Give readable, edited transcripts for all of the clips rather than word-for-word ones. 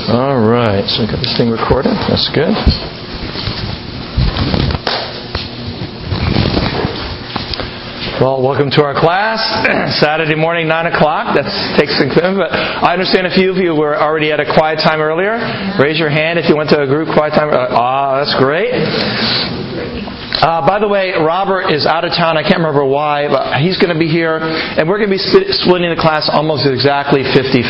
All right, so we got this thing recorded. That's good. Well, welcome to our class. Saturday morning, 9 o'clock. That takes some commitment. But I understand a few of you were already at a quiet time earlier. Raise your hand if you went to a group quiet time. That's great. By the way, Robert is out of town. I can't remember why, but he's going to be here. And we're going to be splitting the class almost exactly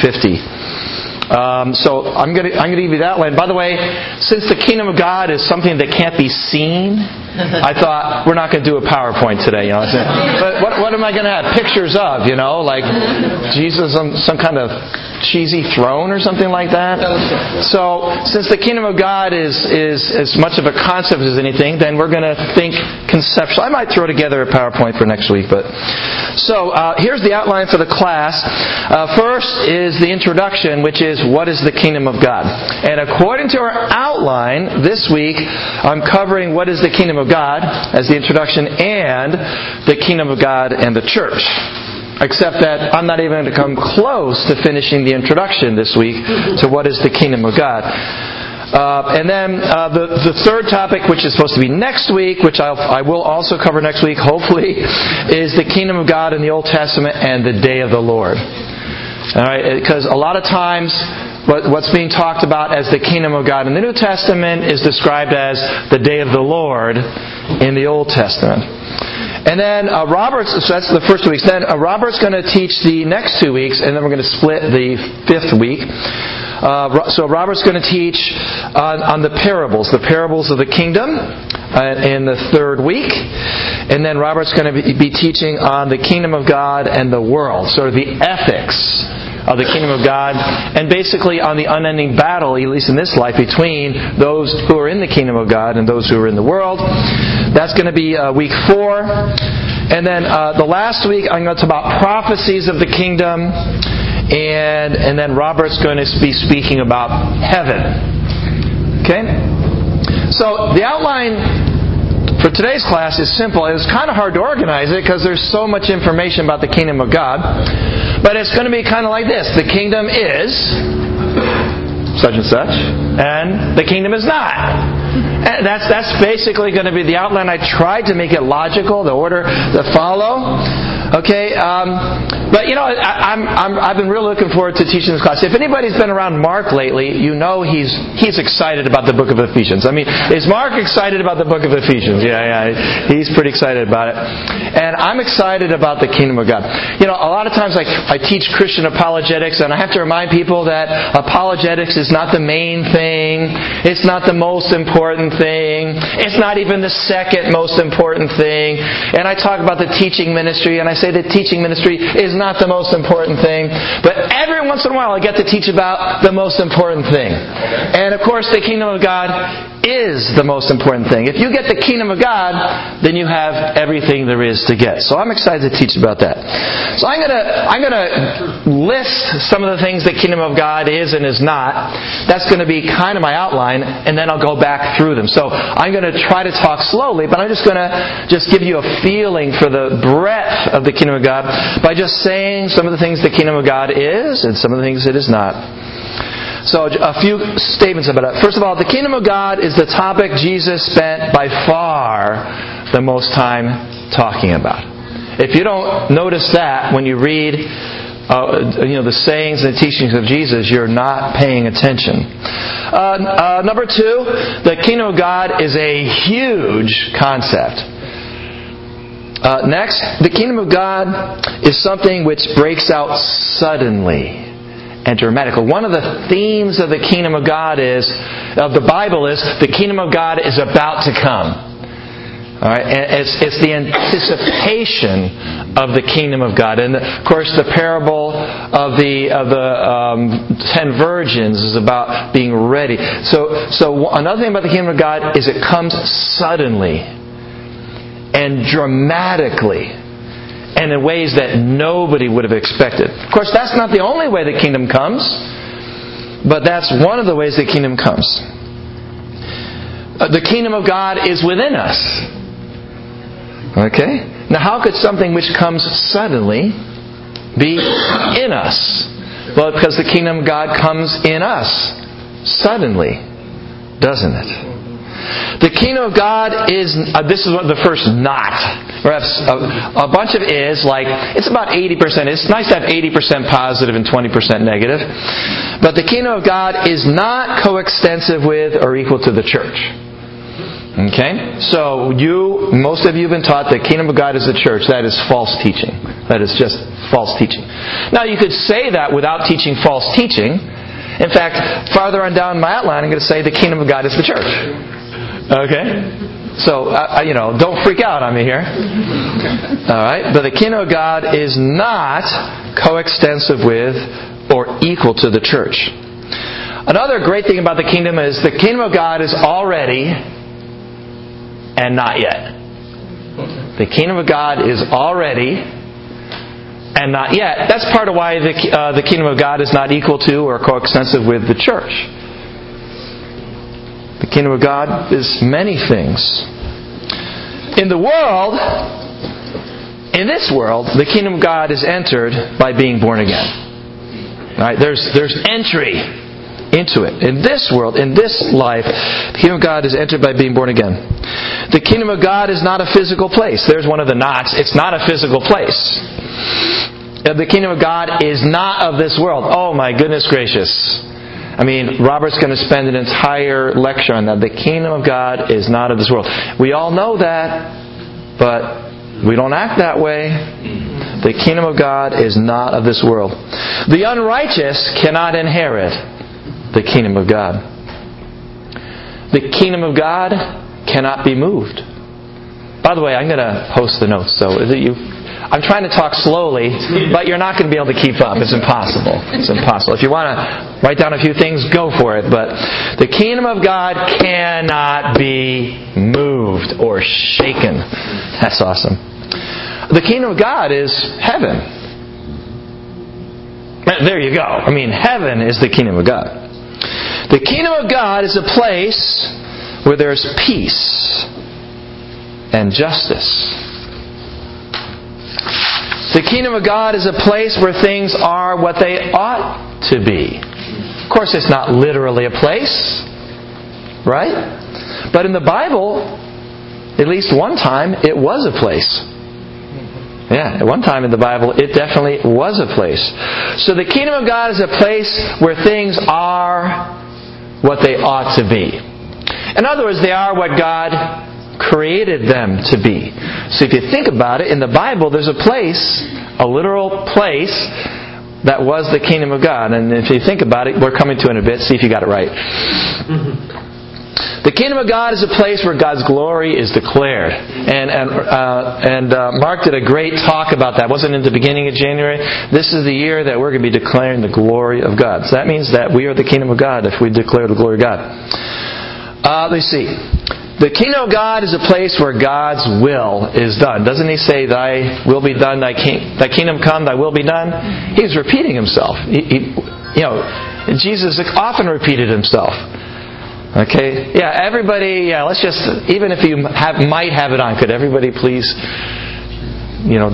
50-50. So I'm going to give you that line. By the way, since the kingdom of God is something that can't be seen, I thought we're not going to do a PowerPoint today. You know, but what am I going to have pictures of? You know, like Jesus on some kind of cheesy throne or something like that. So since the kingdom of God is as much of a concept as anything, then we're going to think conceptual. I might throw together a PowerPoint for next week. But so here's the outline for the class. First is the introduction, which is what is the kingdom of God. And according to our outline this week, I'm covering what is the kingdom of God as the introduction and the kingdom of God and the church. Except that I'm not even going to come close to finishing the introduction this week to what is the kingdom of God. And then the third topic, which is supposed to be next week, which I will also cover next week, hopefully, is the kingdom of God in the Old Testament and the day of the Lord. All right, because a lot of times what's being talked about as the kingdom of God in the New Testament is described as the day of the Lord in the Old Testament. And then so that's the first 2 weeks. Then Robert's going to teach the next 2 weeks, and then we're going to split the fifth week. So Robert's going to teach on the parables of the kingdom in the third week. And then Robert's going to be teaching on the kingdom of God and the world, sort of the ethics of the kingdom of God, and basically on the unending battle, at least in this life, between those who are in the kingdom of God and those who are in the world. That's going to be week 4. And then the last week, I'm going to talk about prophecies of the kingdom, and then Robert's going to be speaking about heaven. Okay? So the outline for today's class is simple. It's kind of hard to organize it because there's so much information about the kingdom of God. But it's going to be kind of like this. The kingdom is such and such, and the kingdom is not. And that's basically going to be the outline. I tried to make it logical, the order to follow. Okay, but you know, I've been really looking forward to teaching this class. If anybody's been around Mark lately, you know he's excited about the book of Ephesians. I mean, is Mark excited about the book of Ephesians? Yeah, he's pretty excited about it. And I'm excited about the kingdom of God. You know, a lot of times I teach Christian apologetics, and I have to remind people that apologetics is not the main thing. It's not the most important thing. It's not even the second most important thing. And I talk about the teaching ministry, and I say the teaching ministry is not the most important thing. But every once in a while I get to teach about the most important thing. And of course the kingdom of God is the most important thing. If you get the kingdom of God, then you have everything there is to get. So I'm excited to teach about that. So I'm gonna list some of the things the kingdom of God is and is not. That's going to be kind of my outline, and then I'll go back through them. So I'm going to try to talk slowly, but I'm just going to give you a feeling for the breadth of the kingdom of God by just saying some of the things the kingdom of God is and some of the things it is not. So a few statements about it. First of all, the kingdom of God is the topic Jesus spent by far the most time talking about. If you don't notice that when you read the sayings and the teachings of Jesus, you're not paying attention. Number 2, the kingdom of God is a huge concept. Next, the kingdom of God is something which breaks out suddenly and dramatically. One of the themes of the kingdom of God of the Bible is the kingdom of God is about to come. All right, and it's the anticipation of the kingdom of God, and of course the parable of the 10 virgins is about being ready. So another thing about the kingdom of God is it comes suddenly and dramatically, and in ways that nobody would have expected. Of course, that's not the only way the kingdom comes, but that's one of the ways the kingdom comes. The kingdom of God is within us. Okay? Now, how could something which comes suddenly be in us? Well, because the kingdom of God comes in us. suddenly, doesn't it? The kingdom of God is, this is what the first not. Perhaps a bunch of is, like, it's about 80%. It's nice to have 80% positive and 20% negative. But the kingdom of God is not coextensive with or equal to the church. Okay? So most of you have been taught the kingdom of God is the church. That is false teaching. That is just false teaching. Now, you could say that without teaching false teaching. In fact, farther on down my outline, I'm going to say the kingdom of God is the church. Okay? So, don't freak out on me here. Alright? But the kingdom of God is not coextensive with or equal to the church. Another great thing about the kingdom is the kingdom of God is already and not yet. The kingdom of God is already and not yet. That's part of why the kingdom of God is not equal to or coextensive with the church. The kingdom of God is many things. In this world, the kingdom of God is entered by being born again. Right? There's entry into it. In this world, in this life, the kingdom of God is entered by being born again. The kingdom of God is not a physical place. There's one of the nots. It's not a physical place. The kingdom of God is not of this world. Oh my goodness gracious. I mean, Robert's going to spend an entire lecture on that. The kingdom of God is not of this world. We all know that, but we don't act that way. The kingdom of God is not of this world. The unrighteous cannot inherit the kingdom of God. The kingdom of God cannot be moved. By the way, I'm going to post the notes. So I'm trying to talk slowly, but you're not going to be able to keep up. It's impossible. It's impossible. If you want to write down a few things, go for it. But the kingdom of God cannot be moved or shaken. That's awesome. The kingdom of God is heaven. There you go. I mean, heaven is the kingdom of God. The kingdom of God is a place where there's peace and justice. The kingdom of God is a place where things are what they ought to be. Of course, it's not literally a place, right? But in the Bible, at least one time, it was a place. Yeah, at one time in the Bible, it definitely was a place. So the kingdom of God is a place where things are what they ought to be. In other words, they are what God created them to be. So if you think about it, in the Bible, there's a place, a literal place, that was the kingdom of God. And if you think about it, we're coming to it in a bit, see if you got it right. The kingdom of God is a place where God's glory is declared. And Mark did a great talk about that. Wasn't it in the beginning of January? This is the year that we're going to be declaring the glory of God. So that means that we are the kingdom of God if we declare the glory of God. Let's see. The kingdom of God is a place where God's will is done. Doesn't He say, "Thy will be done, thy kingdom come, thy will be done"? He's repeating Himself. Jesus often repeated Himself. Okay? Yeah, everybody, let's just, even if you might have it on, could everybody please, yeah.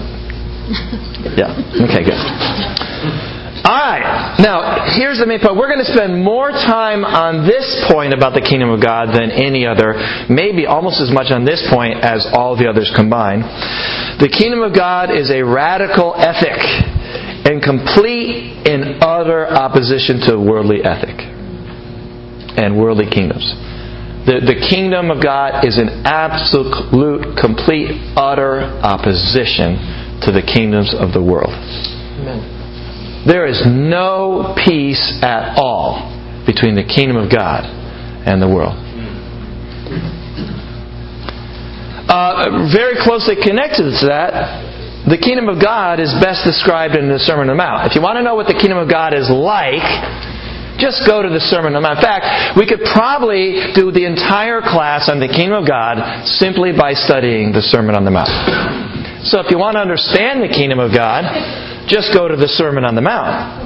Okay, good. Alright, now, here's the main point. We're going to spend more time on this point about the kingdom of God than any other, maybe almost as much on this point as all the others combined. The kingdom of God is a radical ethic and complete and utter opposition to worldly ethic and worldly kingdoms. The kingdom of God is an absolute, complete, utter opposition to the kingdoms of the world. Amen. There is no peace at all between the kingdom of God and the world. Very closely connected to that, the kingdom of God is best described in the Sermon on the Mount. If you want to know what the kingdom of God is like, just go to the Sermon on the Mount. In fact, we could probably do the entire class on the kingdom of God simply by studying the Sermon on the Mount. So if you want to understand the kingdom of God, just go to the Sermon on the Mount.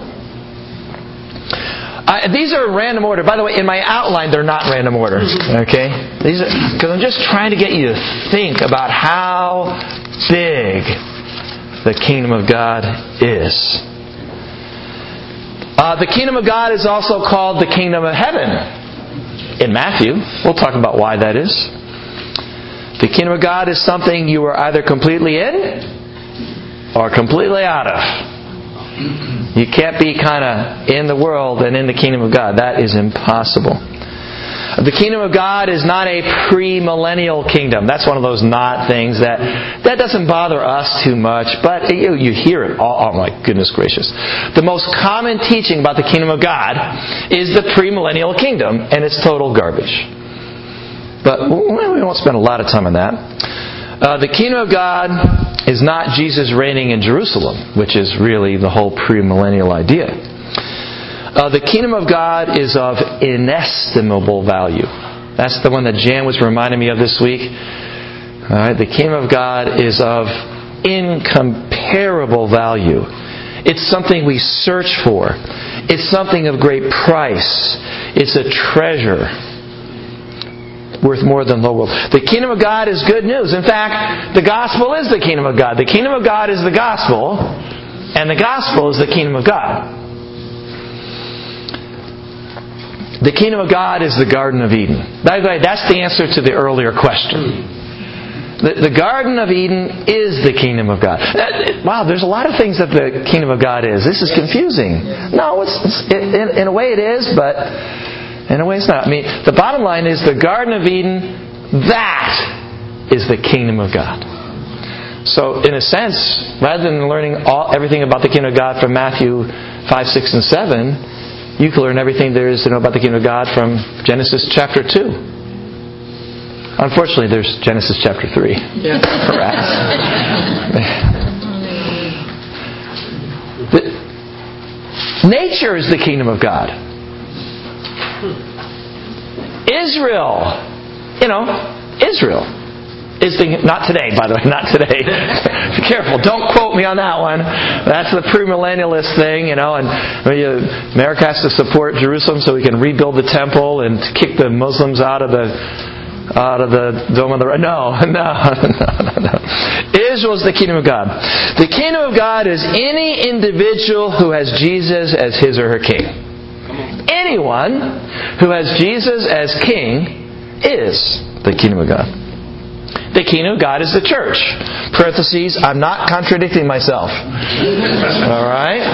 These are random order. By the way, in my outline, they're not random order. Okay? Because I'm just trying to get you to think about how big the kingdom of God is. The kingdom of God is also called the kingdom of heaven in Matthew. We'll talk about why that is. The kingdom of God is something you are either completely in or completely out of. You can't be kind of in the world and in the kingdom of God. That is impossible. The kingdom of God is not a premillennial kingdom. That's one of those not things that doesn't bother us too much, but you hear it. Oh my goodness gracious. The most common teaching about the kingdom of God is the premillennial kingdom, and it's total garbage. But we won't spend a lot of time on that. The kingdom of God is not Jesus reigning in Jerusalem, which is really the whole premillennial idea. The kingdom of God is of inestimable value. That's the one that Jan was reminding me of this week. All right, the kingdom of God is of incomparable value. It's something we search for. It's something of great price. It's a treasure worth more than the world. The kingdom of God is good news. In fact, the gospel is the kingdom of God. The kingdom of God is the gospel, and the gospel is the kingdom of God. The kingdom of God is the Garden of Eden. By the way, that's the answer to the earlier question. The Garden of Eden is the kingdom of God. Wow, there's a lot of things that the kingdom of God is. This is confusing. No, in a way it is, but in a way it's not. I mean, the bottom line is the Garden of Eden, that is the kingdom of God. So, in a sense, rather than learning everything about the kingdom of God from Matthew 5, 6, and 7, you can learn everything there is to know about the kingdom of God from Genesis chapter 2. Unfortunately, there's Genesis chapter 3. Yeah. Perhaps. Nature is the kingdom of God. Israel. Israel is not today, by the way, not today. Be careful, don't quote me on that one. That's the premillennialist thing, and America has to support Jerusalem so we can rebuild the temple and kick the Muslims out of the Dome of the Rock. No. Israel is the kingdom of God. The kingdom of God is any individual who has Jesus as his or her king. Anyone who has Jesus as king is the kingdom of God. The kingdom of God is the church. Parentheses, I'm not contradicting myself. All right?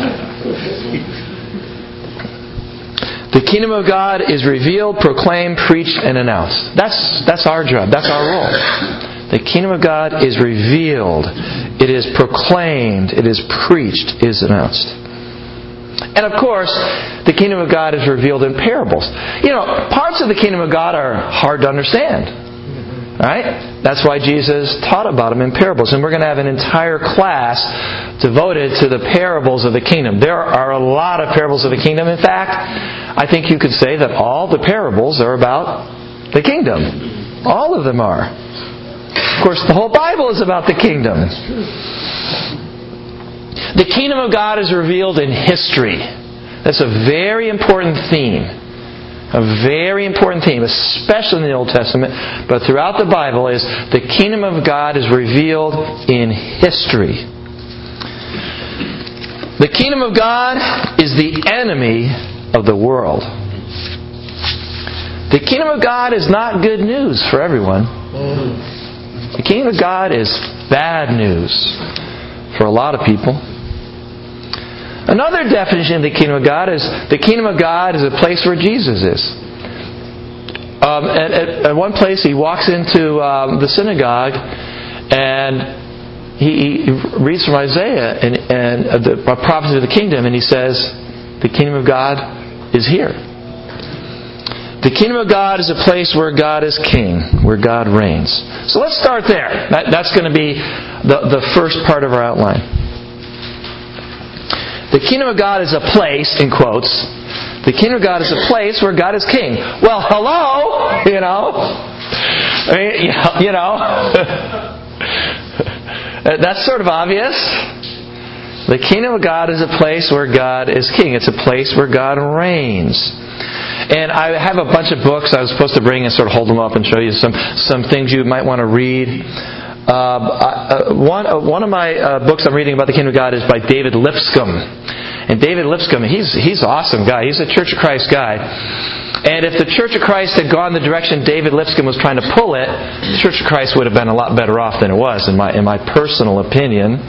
The kingdom of God is revealed, proclaimed, preached, and announced. That's our job. That's our role. The kingdom of God is revealed. It is proclaimed. It is preached. It is announced. And of course, the kingdom of God is revealed in parables. Parts of the kingdom of God are hard to understand. Right? That's why Jesus taught about them in parables. And we're going to have an entire class devoted to the parables of the kingdom. There are a lot of parables of the kingdom. In fact, I think you could say that all the parables are about the kingdom. All of them are. Of course, the whole Bible is about the kingdom. The kingdom of God is revealed in history. That's a very important theme. A very important theme, especially in the Old Testament, but throughout the Bible, is the kingdom of God is revealed in history. The kingdom of God is the enemy of the world. The kingdom of God is not good news for everyone. The kingdom of God is bad news for a lot of people. Another definition of the kingdom of God is the kingdom of God is a place where Jesus is. At one place, he walks into the synagogue and he reads from Isaiah and the prophecy of the kingdom, and he says, "The kingdom of God is here." The kingdom of God is a place where God is king, where God reigns. So let's start there. That's going to be the first part of our outline. The kingdom of God is a place, in quotes. The kingdom of God is a place where God is king. Well, hello, that's sort of obvious. The kingdom of God is a place where God is king. It's a place where God reigns. And I have a bunch of books I was supposed to bring and sort of hold them up and show you some things you might want to read. One of my books I'm reading about the kingdom of God is by David Lipscomb. And David Lipscomb, he's an awesome guy. He's a Church of Christ guy. And if the Church of Christ had gone the direction David Lipscomb was trying to pull it, the Church of Christ would have been a lot better off than it was, in my personal opinion.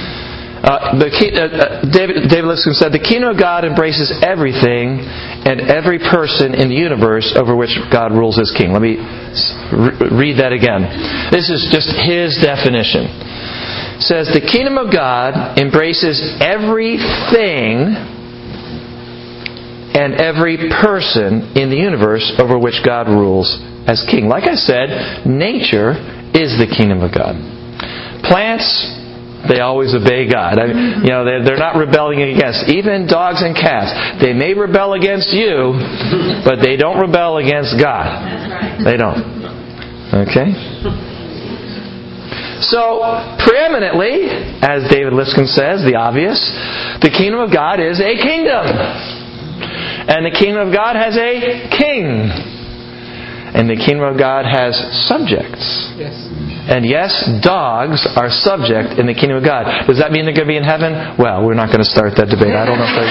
David Lipscomb said, the kingdom of God embraces everything and every person in the universe over which God rules as king. Let me read that again. This is just his definition. It says, the kingdom of God embraces everything and every person in the universe over which God rules as king. Like I said, nature is the kingdom of God. Plants, they always obey God. They're not rebelling against. Even dogs and cats, they may rebel against you, but they don't rebel against God. That's right. They don't. Okay? So, preeminently, as David Lipscomb says, the obvious, the kingdom of God is a kingdom. And the kingdom of God has a king. And the kingdom of God has subjects. Yes. And yes, dogs are subject in the kingdom of God. Does that mean they're going to be in heaven? Well, we're not going to start that debate. I don't know if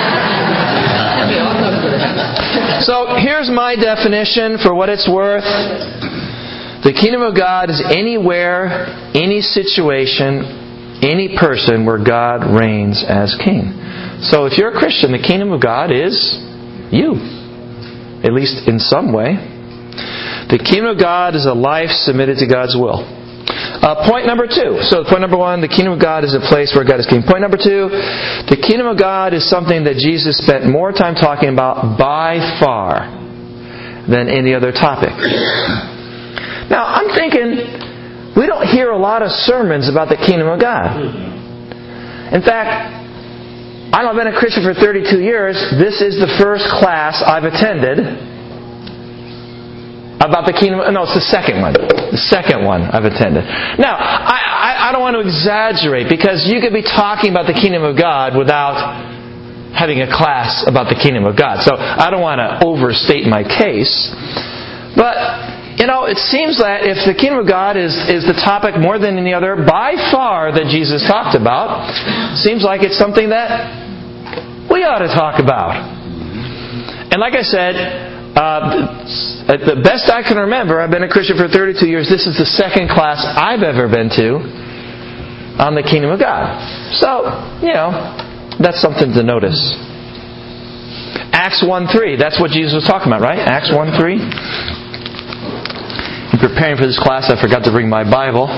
they... So here's my definition for what it's worth. The kingdom of God is anywhere, any situation, any person where God reigns as king. So if you're a Christian, the kingdom of God is you. At least in some way. The kingdom of God is a life submitted to God's will. Point number 2. So point number 1, the kingdom of God is a place where God is king. Point number 2, the kingdom of God is something that Jesus spent more time talking about by far than any other topic. Now, I'm thinking, we don't hear a lot of sermons about the kingdom of God. In fact, I've been a Christian for 32 years. This is the first class I've attended about the kingdom. No, it's the second one. The second one I've attended. Now, I don't want to exaggerate, because you could be talking about the kingdom of God without having a class about the kingdom of God. So I don't want to overstate my case. But, it seems that if the kingdom of God is the topic more than any other, by far, that Jesus talked about, seems like it's something that we ought to talk about. And like I said, the best I can remember, I've been a Christian for 32 years, this is the second class I've ever been to on the kingdom of God. So, that's something to notice. Acts 1:3, that's what Jesus was talking about, right? Acts 1:3. In preparing for this class, I forgot to bring my Bible.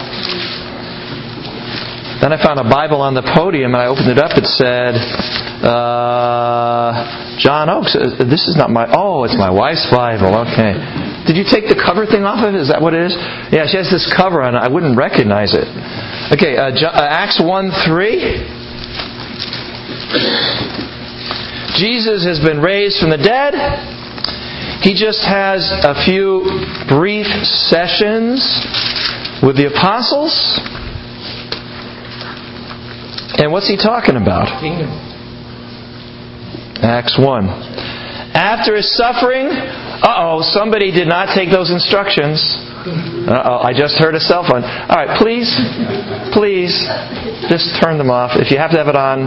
Then I found a Bible on the podium, and I opened it up. It said, John Oakes. This is not my... Oh, it's my wife's Bible. Okay. Did you take the cover thing off of it? Is that what it is? Yeah, she has this cover on it. I wouldn't recognize it. Okay, Acts 1:3. Jesus has been raised from the dead. He just has a few brief sessions with the apostles. And what's he talking about? Acts 1. After his suffering, somebody did not take those instructions. I just heard a cell phone. All right, please, just turn them off. If you have to have it on.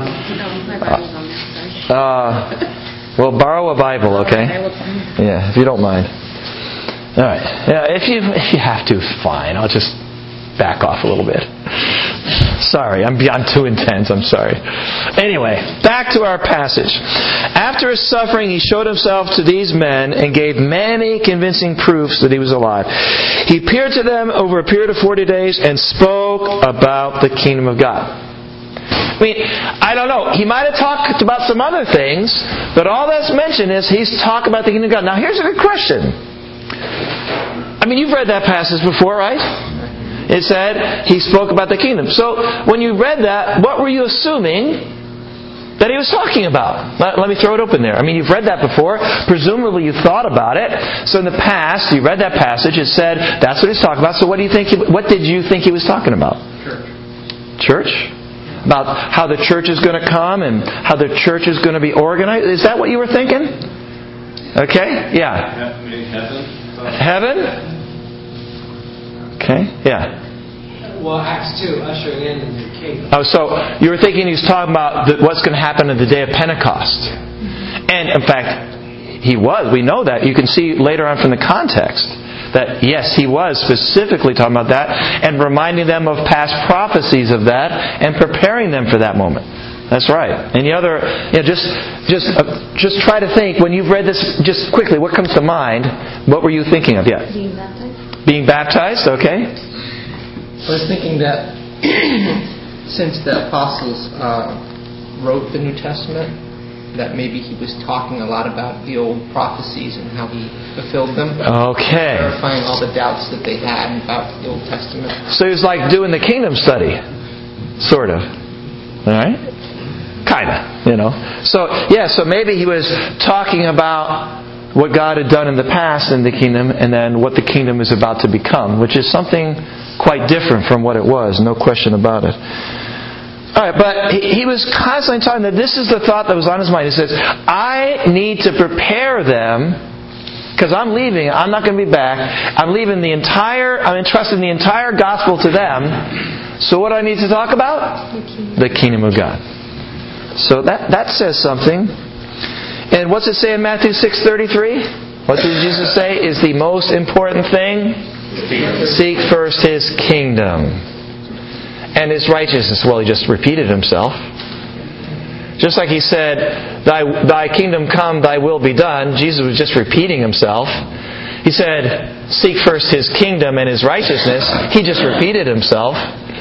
Well, borrow a Bible, okay? Yeah, if you don't mind. All right. Yeah, if you have to, fine. I'll just back off a little bit. Sorry, I'm too intense. I'm sorry. Anyway, back to our passage. After his suffering, he showed himself to these men and gave many convincing proofs that he was alive. He appeared to them over a period of 40 days and spoke about the kingdom of God. I don't know. He might have talked about some other things, but all that's mentioned is he's talking about the kingdom of God. Now, here's a good question. You've read that passage before, right? It said he spoke about the kingdom. So, when you read that, what were you assuming that he was talking about? Let me throw it open there. You've read that before. Presumably you thought about it. So in the past, you read that passage. It said that's what he's talking about. So what did you think he was talking about? Church? About how the church is going to come and how the church is going to be organized? Is that what you were thinking? Okay? Yeah. Heaven? Okay? Yeah. Well, Acts 2, ushering in the new kingdom. Oh, so you were thinking he was talking about what's going to happen on the day of Pentecost. And, in fact, he was. We know that. You can see later on from the context that, yes, he was specifically talking about that and reminding them of past prophecies of that and preparing them for that moment. That's right. Any other? Just try to think when you've read this. Just quickly, what comes to mind? What were you thinking of? Yeah. Being baptized. Being baptized. Okay. I was thinking that since the apostles wrote the New Testament, that maybe he was talking a lot about the old prophecies and how he fulfilled them. Okay. Clarifying all the doubts that they had about the Old Testament. So he was like doing the kingdom study, sort of. All right. Kinda, So maybe he was talking about what God had done in the past in the kingdom and then what the kingdom is about to become, which is something quite different from what it was, no question about it. Alright, but he was constantly talking that this is the thought that was on his mind. He says, I need to prepare them because I'm leaving, I'm not going to be back. I'm entrusting the entire gospel to them. So what do I need to talk about? The kingdom of God. So that says something. And what's it say in Matthew 6:33? What did Jesus say is the most important thing? Seek first His kingdom and His righteousness. Well, He just repeated Himself. Just like He said, Thy kingdom come, Thy will be done. Jesus was just repeating Himself. He said, seek first His kingdom and His righteousness. He just repeated Himself.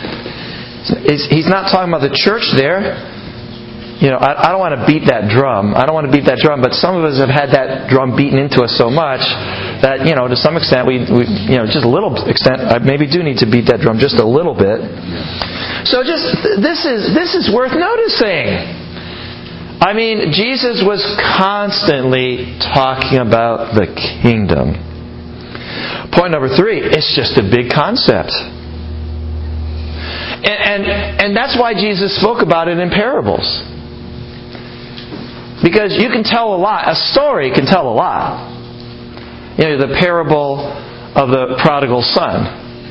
He's not talking about the church there. I don't want to beat that drum. But some of us have had that drum beaten into us so much that, to some extent, we just a little extent, I maybe do need to beat that drum just a little bit. So this is worth noticing. I mean, Jesus was constantly talking about the kingdom. Point number 3, it's just a big concept. And that's why Jesus spoke about it in parables. Because you can tell a lot. A story can tell a lot. The parable of the prodigal son.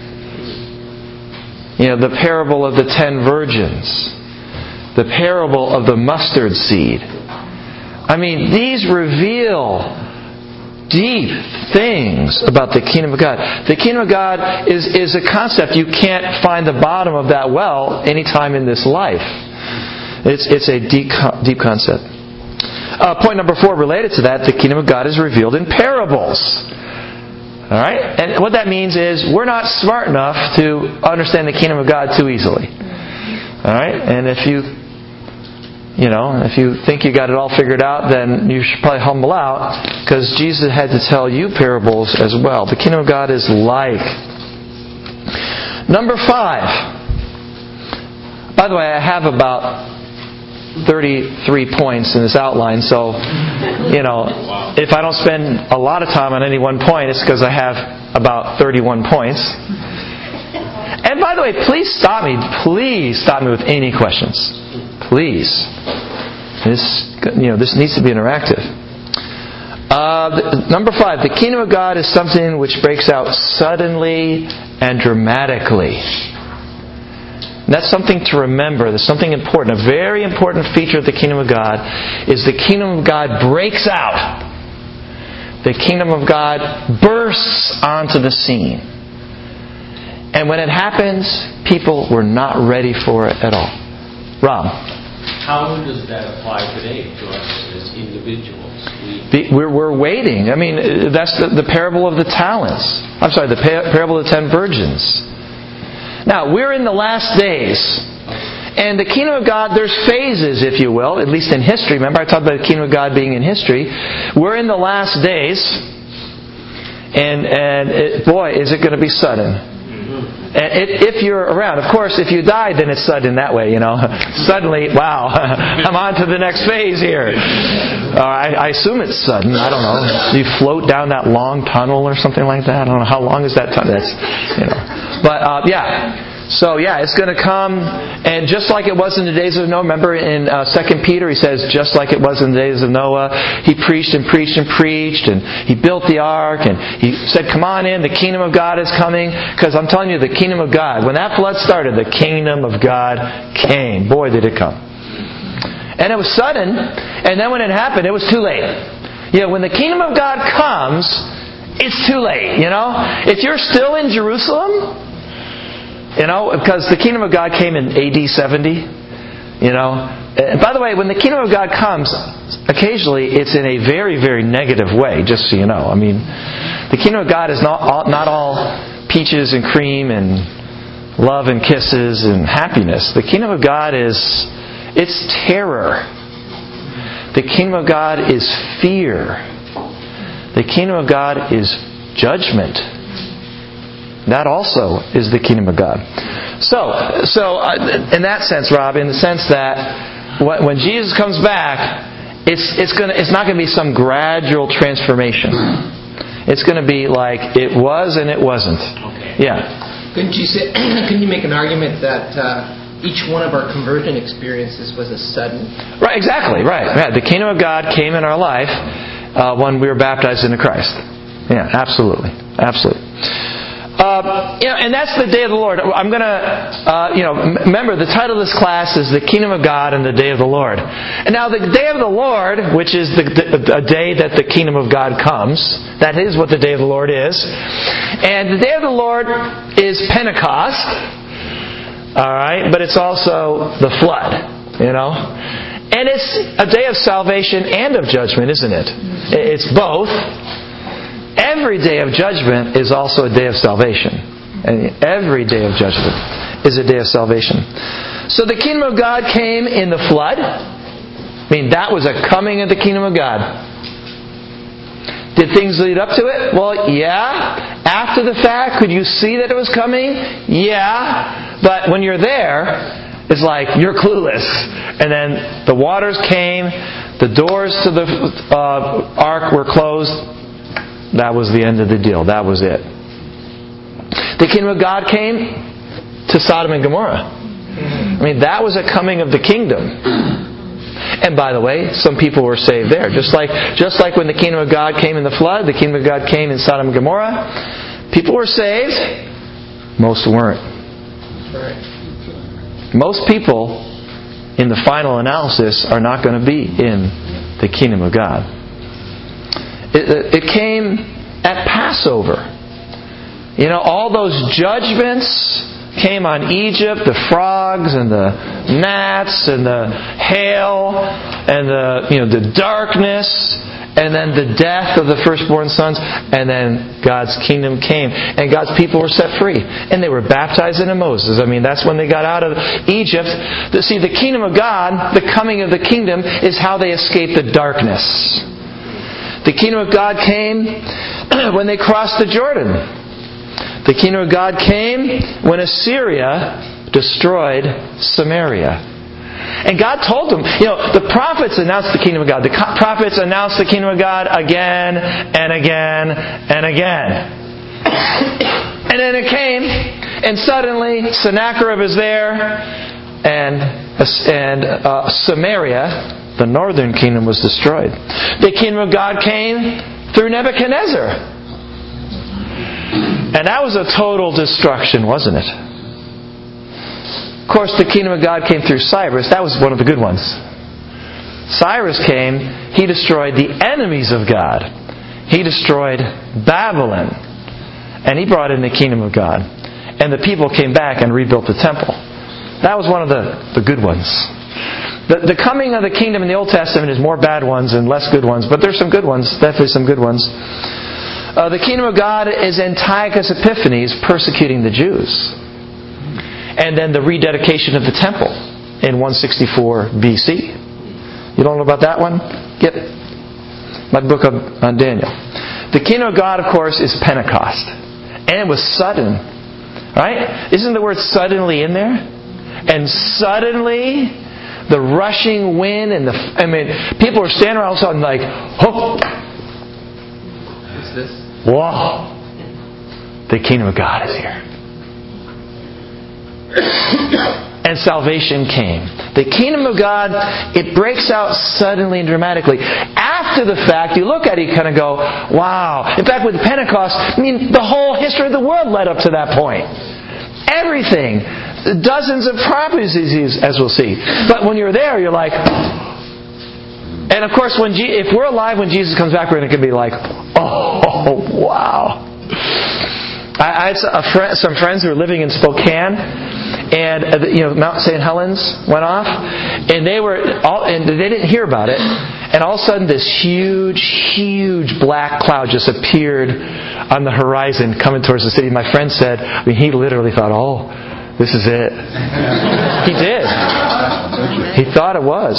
The parable of the 10 virgins. The parable of the mustard seed. I mean, these reveal deep things about the kingdom of God. The kingdom of God is a concept. You can't find the bottom of that well anytime in this life. It's a deep concept. Point number 4 related to that, the kingdom of God is revealed in parables. Alright? And what that means is we're not smart enough to understand the kingdom of God too easily. Alright? And if you think you got it all figured out, then you should probably humble out, because Jesus had to tell you parables as well. The kingdom of God is like. Number 5. By the way, I have about 33 points in this outline, so if I don't spend a lot of time on any one point, it's because I have about 31 points. And by the way, please stop me with any questions. Please. This needs to be interactive. Number 5, the kingdom of God is something which breaks out suddenly and dramatically. That's something to remember. That's something important. A very important feature of the kingdom of God is the kingdom of God breaks out. The kingdom of God bursts onto the scene. And when it happens, people were not ready for it at all. Rob? How does that apply today to us as individuals? We're waiting. I mean, that's the parable of the talents. I'm sorry, the parable of the 10 virgins. Now, we're in the last days. And the kingdom of God, there's phases, if you will, at least in history. Remember I talked about the kingdom of God being in history. We're in the last days. And boy, is it going to be sudden. And if you're around. Of course, if you die, then it's sudden that way, Suddenly, wow, I'm on to the next phase here. I assume it's sudden. I don't know. You float down that long tunnel or something like that. I don't know. How long is that tunnel? But, yeah. So yeah, it's going to come, and just like it was in the days of Noah. Remember in 2 Peter, he says, just like it was in the days of Noah, he preached and preached and preached, and he built the ark, and he said, come on in, the kingdom of God is coming. Because I'm telling you, the kingdom of God, when that flood started, the kingdom of God came. Boy, did it come. And it was sudden, and then when it happened, it was too late. When the kingdom of God comes, it's too late, If you're still in Jerusalem, because the kingdom of God came in AD 70, And by the way, when the kingdom of God comes, occasionally it's in a very, very negative way, just so you know. I mean, the kingdom of God is not all peaches and cream and love and kisses and happiness. The kingdom of God it's terror. The kingdom of God is fear. The kingdom of God is judgment. That also is the kingdom of God. So in that sense, Rob, in the sense that when Jesus comes back, it's not going to be some gradual transformation. It's going to be like it was and it wasn't. Okay. Yeah. Couldn't you make an argument that each one of our conversion experiences was a sudden? Right. Exactly. Right. Yeah, the kingdom of God came in our life when we were baptized into Christ. Yeah. Absolutely. Absolutely. And that's the day of the Lord. I'm going to, remember the title of this class is The Kingdom of God and the Day of the Lord. And now the day of the Lord, which is a day that the kingdom of God comes, that is what the day of the Lord is. And the day of the Lord is Pentecost, alright, but it's also the flood, And it's a day of salvation and of judgment, isn't it? It's both. Every day of judgment is also a day of salvation. And every day of judgment is a day of salvation. So the kingdom of God came in the flood. I mean, that was a coming of the kingdom of God. Did things lead up to it? Well, yeah. After the fact, could you see that it was coming? Yeah. But when you're there, it's like you're clueless. And then the waters came. The doors to the ark were closed. That was the end of the deal. That was it. The kingdom of God came to Sodom and Gomorrah. I mean, that was a coming of the kingdom. And by the way, some people were saved there. Just like when the kingdom of God came in the flood, the kingdom of God came in Sodom and Gomorrah. People were saved. Most weren't. Most people, in the final analysis, are not going to be in the kingdom of God. It came at Passover. All those judgments came on Egypt, the frogs and the gnats and the hail and the darkness and then the death of the firstborn sons, and then God's kingdom came and God's people were set free and they were baptized into Moses. I mean, that's when they got out of Egypt. See, the kingdom of God, the coming of the kingdom, is how they escaped the darkness. The kingdom of God came when they crossed the Jordan. The kingdom of God came when Assyria destroyed Samaria. And God told them, the prophets announced the kingdom of God. The prophets announced the kingdom of God again and again and again. And then it came, and suddenly Sennacherib is there, and Samaria, the northern kingdom, was destroyed. The kingdom of God came through Nebuchadnezzar. And that was a total destruction, wasn't it? Of course, the kingdom of God came through Cyrus. That was one of the good ones. Cyrus came. He destroyed the enemies of God. He destroyed Babylon. And he brought in the kingdom of God. And the people came back and rebuilt the temple. That was one of the good ones. The coming of the kingdom in the Old Testament is more bad ones and less good ones, but there's some good ones, definitely some good ones. The kingdom of God is Antiochus Epiphanes persecuting the Jews. And then the rededication of the temple in 164 BC. You don't know about that one? Get my book on Daniel. The kingdom of God, of course, is Pentecost. And it was sudden. Right? Isn't the word suddenly in there? And suddenly, the rushing wind and people were standing around all of a sudden like, oh! What's this? Whoa! The kingdom of God is here. and salvation came. The kingdom of God, it breaks out suddenly and dramatically. After the fact, you look at it, you kind of go, wow. In fact, with Pentecost, the whole history of the world led up to that point. Everything. Dozens of prophecies, as we'll see. But when you're there, you're like... And of course, if we're alive when Jesus comes back, we're going to be like, oh, wow. I had some friends who were living in Spokane, and Mount St. Helens went off, and they didn't hear about it. And all of a sudden, this huge black cloud just appeared on the horizon, coming towards the city. My friend said, he literally thought, "Oh, this is it." He did. He thought it was.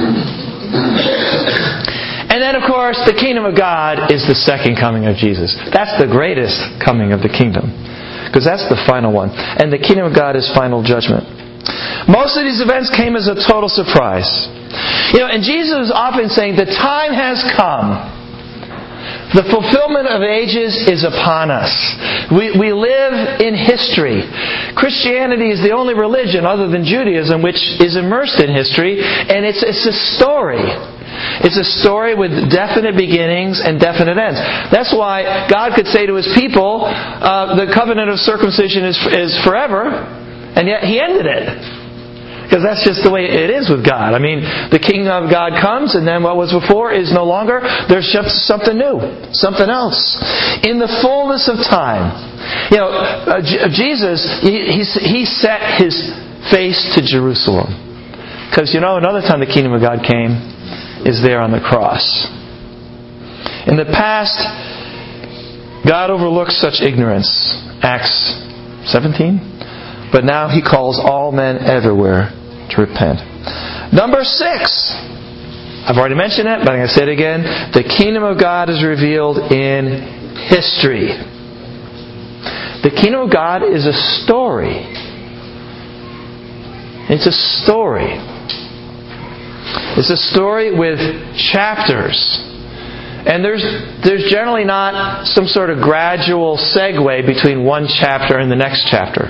And then, of course, the kingdom of God is the second coming of Jesus. That's the greatest coming of the kingdom, because that's the final one. And the kingdom of God is final judgment. Most of these events came as a total surprise. And Jesus is often saying, the time has come. The fulfillment of ages is upon us. We live in history. Christianity is the only religion other than Judaism which is immersed in history, and it's a story. It's a story with definite beginnings and definite ends. That's why God could say to His people, the covenant of circumcision is forever, and yet He ended it. Because that's just the way it is with God. The kingdom of God comes, and then what was before is no longer. There's just something new, something else. In the fullness of time. Jesus, He set His face to Jerusalem. Because, another time the kingdom of God came is there on the cross. In the past, God overlooks such ignorance. Acts 17. But now He calls all men everywhere to repent. Number 6. I've already mentioned it, but I'm going to say it again. The kingdom of God is revealed in history. The kingdom of God is a story. It's a story. It's a story with chapters. And there's generally not some sort of gradual segue between one chapter and the next chapter.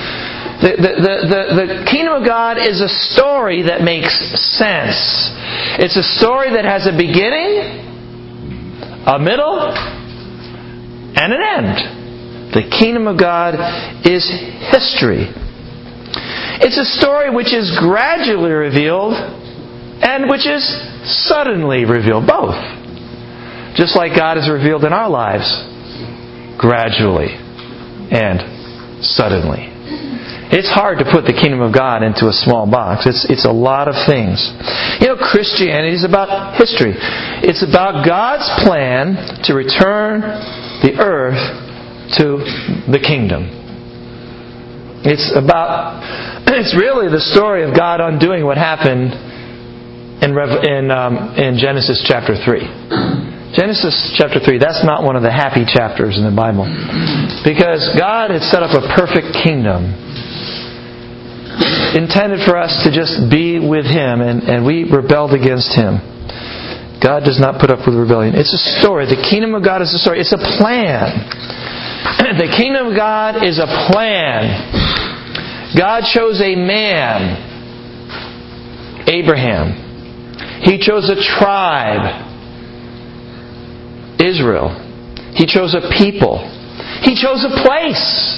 The kingdom of God is a story that makes sense. It's a story that has a beginning, a middle, and an end. The kingdom of God is history. It's a story which is gradually revealed and which is suddenly revealed. Both. Just like God is revealed in our lives, gradually and suddenly. It's hard to put the kingdom of God into a small box. It's a lot of things. Christianity is about history. It's about God's plan to return the earth to the kingdom. It's really the story of God undoing what happened in Genesis chapter 3. Genesis chapter 3, that's not one of the happy chapters in the Bible. Because God had set up a perfect kingdom intended for us to just be with Him, and we rebelled against Him. God does not put up with rebellion. It's a story. The kingdom of God is a story. It's a plan. The kingdom of God is a plan. God chose a man, Abraham. He chose a tribe, Israel. He chose a people. He chose a place.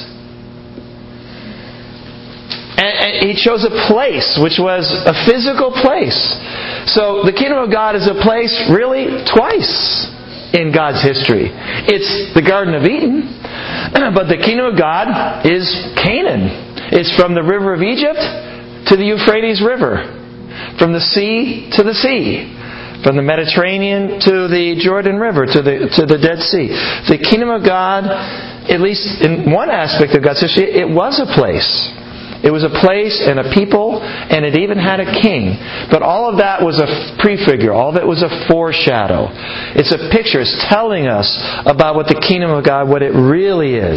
And He chose a place, which was a physical place. So the kingdom of God is a place really twice in God's history. It's the Garden of Eden, but the kingdom of God is Canaan. It's from the river of Egypt to the Euphrates River, from the sea to the sea, from the Mediterranean to the Jordan River, to the Dead Sea. The kingdom of God, at least in one aspect of God's history, it was a place. It was a place and a people, and it even had a king. But all of that was a prefigure. All of it was a foreshadow. It's a picture. It's telling us about what the kingdom of God, what it really is.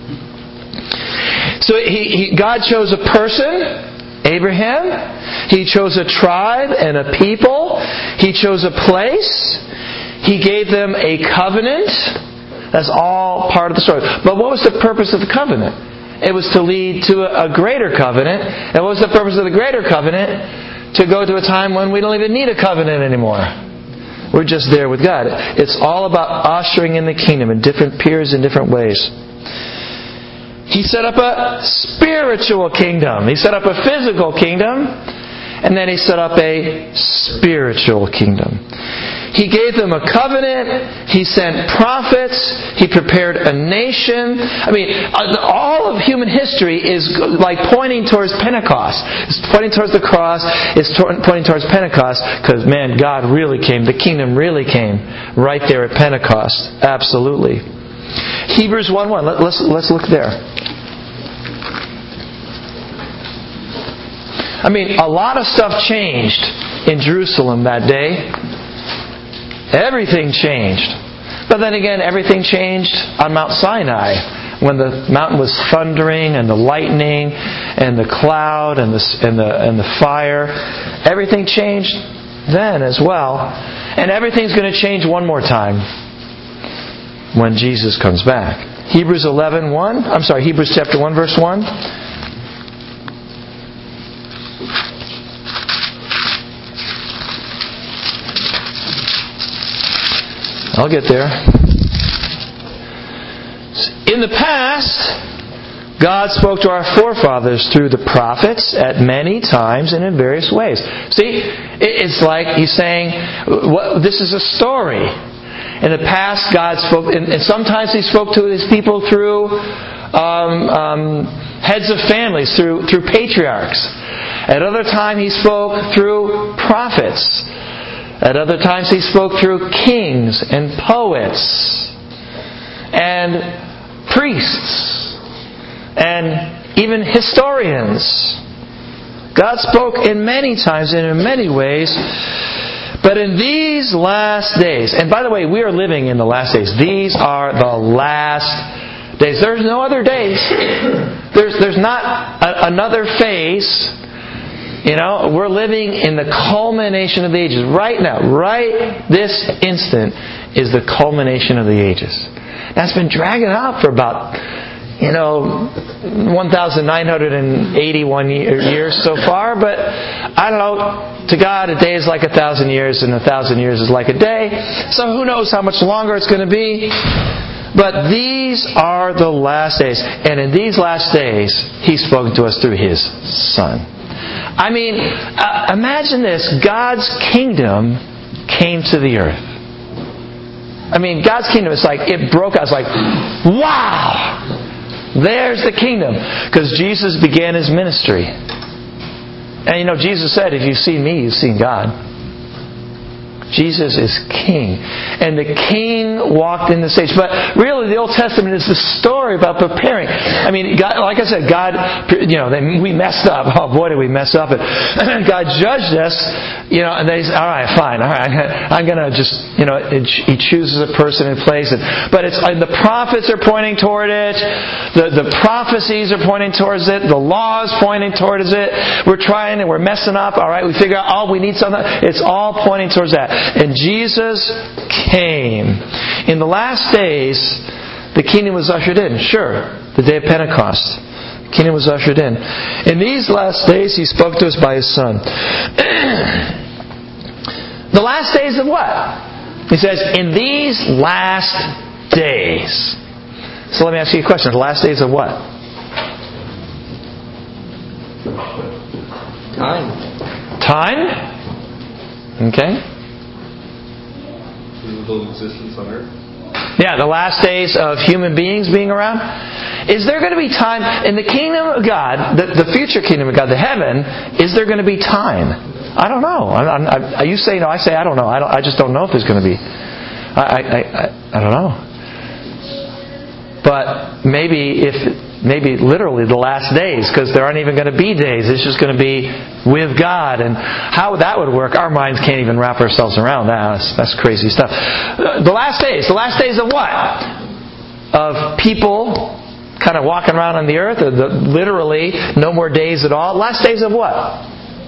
So God chose a person, Abraham. He chose a tribe and a people. He chose a place. He gave them a covenant. That's all part of the story. But what was the purpose of the covenant? It was to lead to a greater covenant. And what was the purpose of the greater covenant? To go to a time when we don't even need a covenant anymore. We're just there with God. It's all about ushering in the kingdom in different periods and different ways. He set up a spiritual kingdom. He set up a physical kingdom. And then He set up a spiritual kingdom. He gave them a covenant. He sent prophets. He prepared a nation. I mean, all of human history is like pointing towards Pentecost. It's pointing towards the cross. It's pointing towards Pentecost because, man, God really came. The kingdom really came right there at Pentecost. Absolutely. Hebrews 1:1. Let's look there. I mean, a lot of stuff changed in Jerusalem that day. Everything changed. But then again, everything changed on Mount Sinai when the mountain was thundering and the lightning and the cloud and the fire. Everything changed then as well. And everything's going to change one more time when Jesus comes back. Hebrews chapter 1, verse 1. I'll get there. In the past, God spoke to our forefathers through the prophets at many times and in various ways. See, it's like He's saying, this is a story. In the past, God spoke, and sometimes He spoke to His people through heads of families, through patriarchs. At other times, He spoke through prophets. At other times He spoke through kings and poets and priests and even historians. God spoke in many times and in many ways. But in these last days, and by the way, we are living in the last days. These are the last days. There's no other days. There's not another phase. You know, we're living in the culmination of the ages. Right now, right this instant, is the culmination of the ages. That's been dragging out for about, 1,981 years so far. But, I don't know, to God a day is like 1,000 years, and 1,000 years is like a day. So who knows how much longer it's going to be. But these are the last days. And in these last days, He's spoken to us through His Son. I mean, imagine this. God's kingdom came to the earth. I mean, God's kingdom, it's like, it broke out. It's like, wow! There's the kingdom. Because Jesus began His ministry. And Jesus said, if you've seen me, you've seen God. Jesus is King. And the King walked in the stage. But really, the Old Testament is the story about preparing. I mean, God, like I said, God, we messed up. Oh boy, did we mess up. And God judged us, and they said, all right, fine. All right, I'm going to just, He chooses a person and place it. But the prophets are pointing toward it. The prophecies are pointing towards it. The law is pointing towards it. We're trying and we're messing up. All right, we figure out, we need something. It's all pointing towards that. And Jesus came. In the last days, the kingdom was ushered in. Sure, the day of Pentecost. The kingdom was ushered in. In these last days, He spoke to us by His Son. The last days of what? He says, in these last days. So let me ask you a question. The last days of what? Time? Okay. Physical existence on earth? Yeah, the last days of human beings being around. Is there going to be time in the kingdom of God, the future kingdom of God, the heaven? Is there going to be time? I don't know. You say no. I say I don't know. I just don't know if there's going to be. I don't know. But maybe literally the last days, because there aren't even going to be days. It's just going to be with God. And how that would work, our minds can't even wrap ourselves around that. That's crazy stuff. The last days. The last days of what? Of people kind of walking around on the earth. Literally, no more days at all. Last days of what?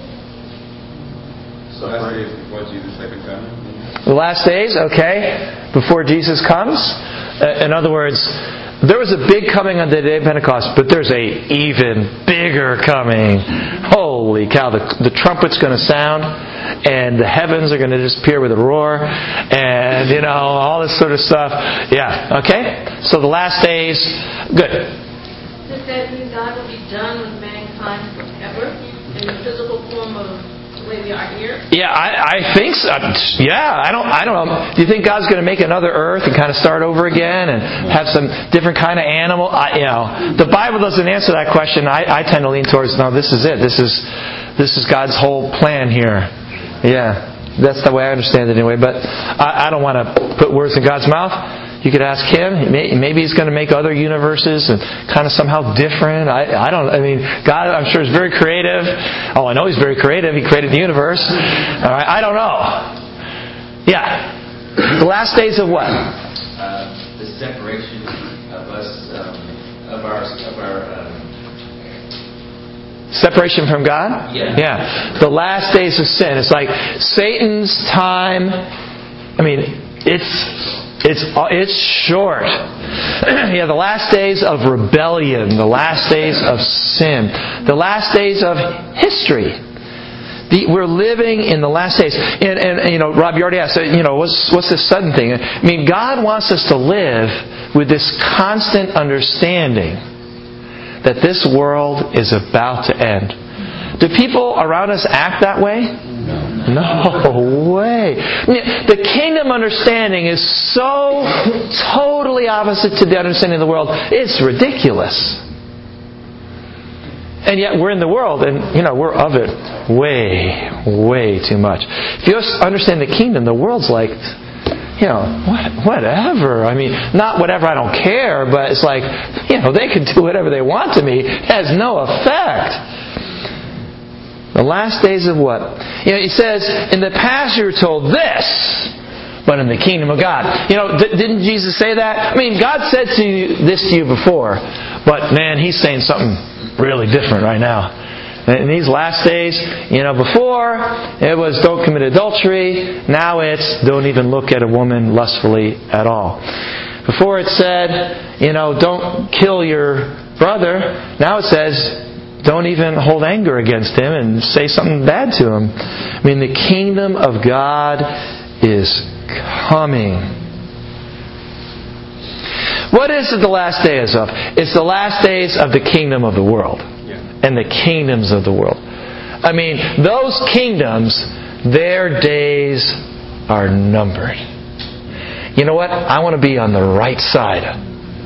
So last days before Jesus' second coming. The last days, okay, before Jesus comes. In other words, there was a big coming on the day of Pentecost, but there's a even bigger coming. Holy cow, the trumpet's going to sound, and the heavens are going to disappear with a roar, and, all this sort of stuff. Yeah, okay? So the last days, good. Does that mean God will be done with mankind forever in the physical form of the way we are here? Yeah, I think so. Yeah, I don't know. Do you think God's going to make another earth and kind of start over again and have some different kind of animal? The Bible doesn't answer that question. I tend to lean towards, no, this is it. This is God's whole plan here. Yeah, that's the way I understand it anyway. But I don't want to put words in God's mouth. You could ask Him. Maybe He's going to make other universes and kind of somehow different. God, I'm sure, is very creative. Oh, I know He's very creative. He created the universe. All right, I don't know. Yeah. The last days of what? The separation of us, of our separation from God? Yeah. The last days of sin. It's like Satan's time. It's short. The last days of rebellion, the last days of sin, the last days of history. We're living in the last days. And Rob, you already asked, what's this sudden thing? God wants us to live with this constant understanding that this world is about to end. Do people around us act that way? No way. The kingdom understanding is so totally opposite to the understanding of the world. It's ridiculous. And yet we're in the world, and we're of it way, way too much. If you understand the kingdom, the world's like, whatever. Not whatever, I don't care, but it's like, they can do whatever they want to me. It has no effect. The last days of what? He says, in the past you were told this, but in the kingdom of God. Didn't Jesus say that? God said this to you before, but man, He's saying something really different right now. In these last days, before it was don't commit adultery, now it's don't even look at a woman lustfully at all. Before it said, don't kill your brother, now it says don't even hold anger against him and say something bad to him. The kingdom of God is coming. What is it the last days of? It's the last days of the kingdom of the world. And the kingdoms of the world. Those kingdoms, their days are numbered. You know what? I want to be on the right side.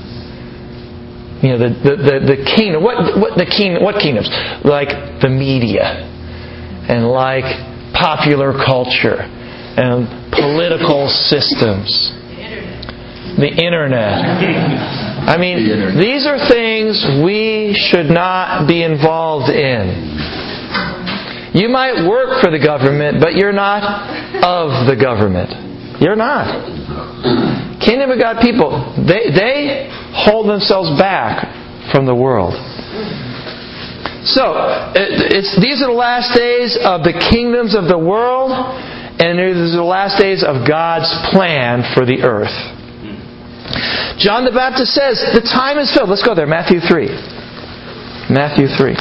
The kingdom. What kingdoms? Like the media, and like popular culture, and political systems. The internet. These are things we should not be involved in. You might work for the government, but you're not of the government. You're not. Kingdom of God people, they hold themselves back from the world. So, these are the last days of the kingdoms of the world, and these are the last days of God's plan for the earth. John the Baptist says, the time is filled. Let's go there, Matthew 3. Matthew 3.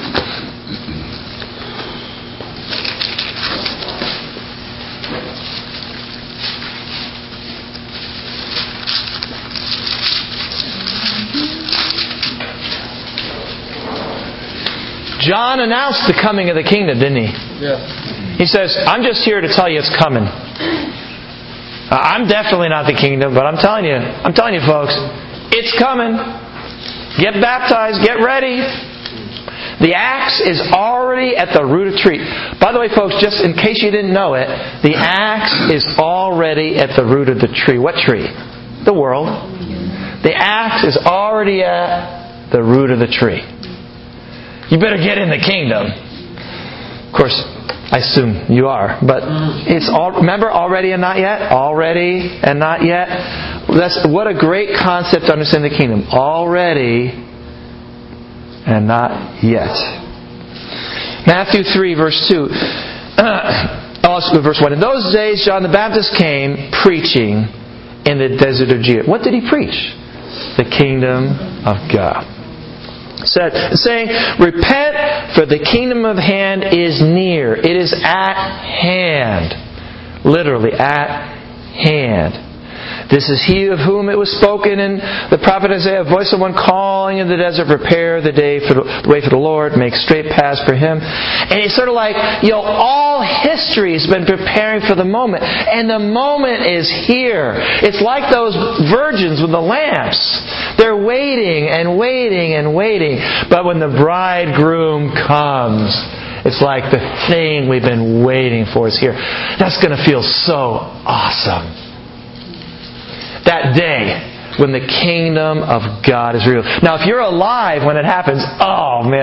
John announced the coming of the kingdom, didn't he? Yeah. He says, I'm just here to tell you it's coming. I'm definitely not the kingdom, but I'm telling you folks, it's coming. Get baptized, get ready. The axe is already at the root of the tree. By the way, folks, just in case you didn't know it, the axe is already at the root of the tree. What tree? The world. The axe is already at the root of the tree. You better get in the kingdom. Of course, I assume you are. But it's remember, already and not yet? Already and not yet. What a great concept to understand the kingdom. Already and not yet. Matthew 3, verse 2. Verse 1. In those days, John the Baptist came preaching in the desert of Judea. What did he preach? the kingdom of God. Saying, repent, for the kingdom of hand is near. It is at hand. Literally, at hand. This is he of whom it was spoken in the prophet Isaiah, a voice of one calling in the desert, prepare the way for the Lord, make straight paths for Him. And it's sort of like, all history has been preparing for the moment. And the moment is here. It's like those virgins with the lamps. They're waiting and waiting and waiting. But when the bridegroom comes, it's like the thing we've been waiting for is here. That's going to feel so awesome. That day when the kingdom of God is real. Now, if you're alive when it happens, oh man,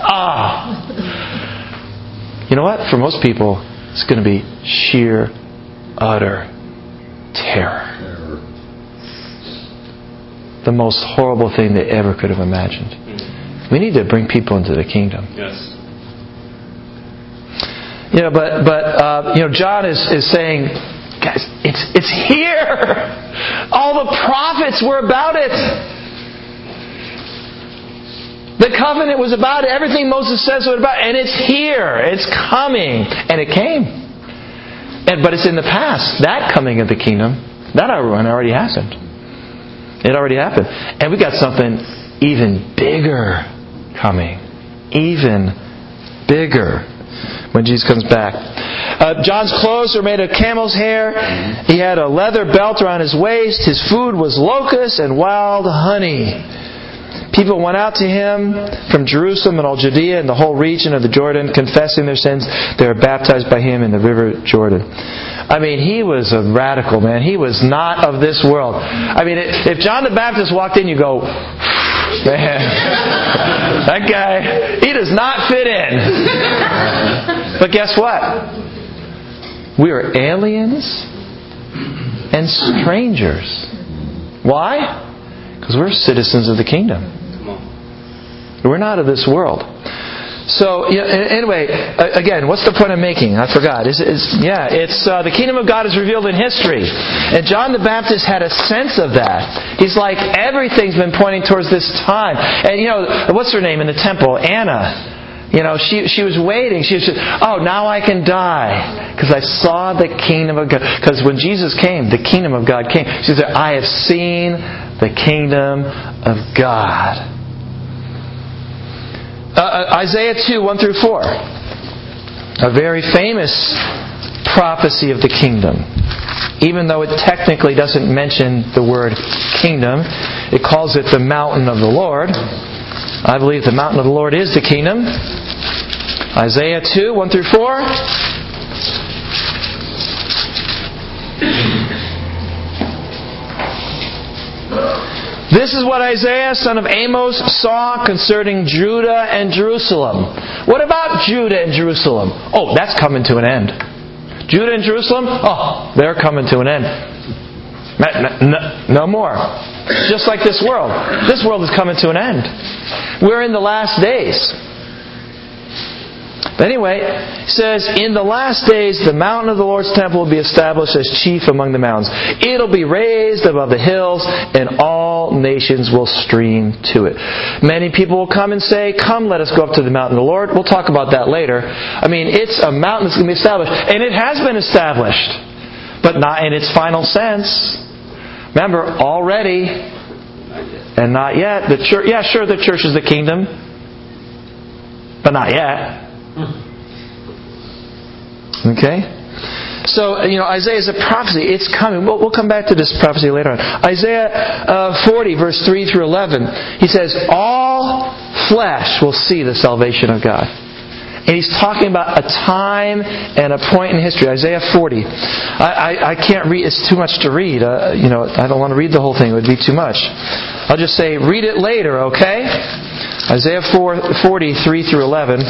you know what? For most people, it's going to be sheer, utter terror. The most horrible thing they ever could have imagined. We need to bring people into the kingdom. Yes. But John is saying, guys, it's here. All the prophets were about it. The covenant was about it. Everything Moses says was about it. And it's here. It's coming. And it came. But it's in the past. That coming of the kingdom, that already happened. It already happened. And we got something even bigger coming. Even bigger. When Jesus comes back. John's clothes were made of camel's hair. He had a leather belt around his waist. His food was locusts and wild honey. People went out to him from Jerusalem and all Judea and the whole region of the Jordan, confessing their sins. They were baptized by him in the river Jordan. I mean, he was a radical man. He was not of this world. I mean, if John the Baptist walked in, you go, man, that guy, he does not fit in. But guess what? We are aliens and strangers. Why? Because we're citizens of the kingdom. We're not of this world. So, anyway, again, what's the point I'm making? I forgot. It's the kingdom of God is revealed in history. And John the Baptist had a sense of that. He's like, everything's been pointing towards this time. And, what's her name in the temple? Anna. She was waiting. She was just, now I can die. Because I saw the kingdom of God. Because when Jesus came, the kingdom of God came. She said, I have seen the kingdom of God. Isaiah 2, 1 through 4. A very famous prophecy of the kingdom. Even though it technically doesn't mention the word kingdom, it calls it the mountain of the Lord. I believe the mountain of the Lord is the kingdom. Isaiah 2, 1 through 4. This is what Isaiah, son of Amos, saw concerning Judah and Jerusalem. What about Judah and Jerusalem? Oh, that's coming to an end. Judah and Jerusalem? Oh, they're coming to an end. No more. Just like this world. This world is coming to an end. We're in the last days. But anyway, it says, in the last days, the mountain of the Lord's temple will be established as chief among the mountains. It'll be raised above the hills, and all nations will stream to it. Many people will come and say, come, let us go up to the mountain of the Lord. We'll talk about that later. I mean, it's a mountain that's going to be established. And it has been established. But not in its final sense. Remember, already and not yet. The church, the church is the kingdom. But not yet. Okay? So, Isaiah is a prophecy. It's coming. We'll come back to this prophecy later on. Isaiah 40, verse 3 through 11. He says, all flesh will see the salvation of God. And he's talking about a time and a point in history. Isaiah 40. I can't read. It's too much to read. I don't want to read the whole thing. It would be too much. I'll just say, read it later, okay? Isaiah 40, 3 through 11.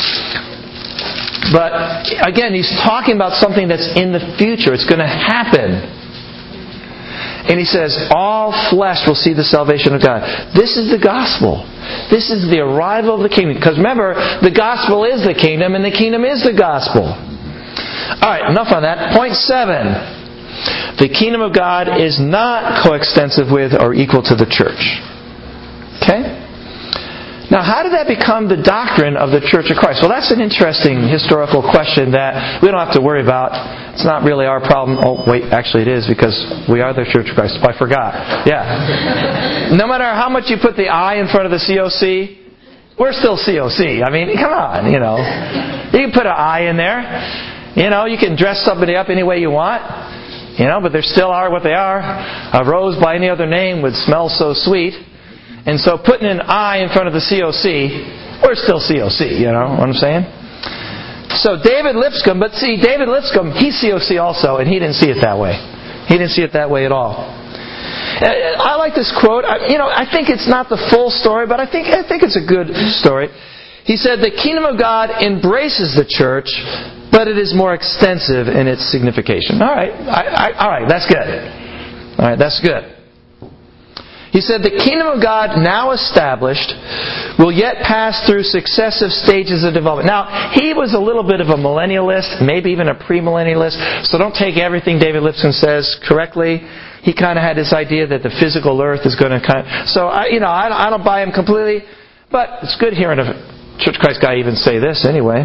But again, he's talking about something that's in the future. It's going to happen. And he says, all flesh will see the salvation of God. This is the gospel. This is the arrival of the kingdom. Because remember, the gospel is the kingdom, and the kingdom is the gospel. Alright, enough on that. Point 7. The kingdom of God is not coextensive with or equal to the church. Okay? Now, how did that become the doctrine of the Church of Christ? Well, that's an interesting historical question that we don't have to worry about. It's not really our problem. Oh, wait, actually it is, because we are the Church of Christ. Oh, I forgot. Yeah. No matter how much you put the I in front of the COC, we're still COC. I mean, come on, You can put an I in there. You can dress somebody up any way you want. But they still are what they are. A rose by any other name would smell so sweet. And so putting an I in front of the COC, we're still COC, you know what I'm saying? So David Lipscomb, but see, David Lipscomb, he's COC also, and he didn't see it that way. He didn't see it that way at all. I like this quote. I think it's not the full story, but I think it's a good story. He said, "The kingdom of God embraces the church, but it is more extensive in its signification." All right, that's good. All right, that's good. He said, "The kingdom of God now established will yet pass through successive stages of development." Now, he was a little bit of a millennialist, maybe even a premillennialist, so don't take everything David Lipscomb says correctly. He kind of had this idea that the physical earth is going to So, I don't buy him completely, but it's good hearing a Church of Christ guy even say this anyway.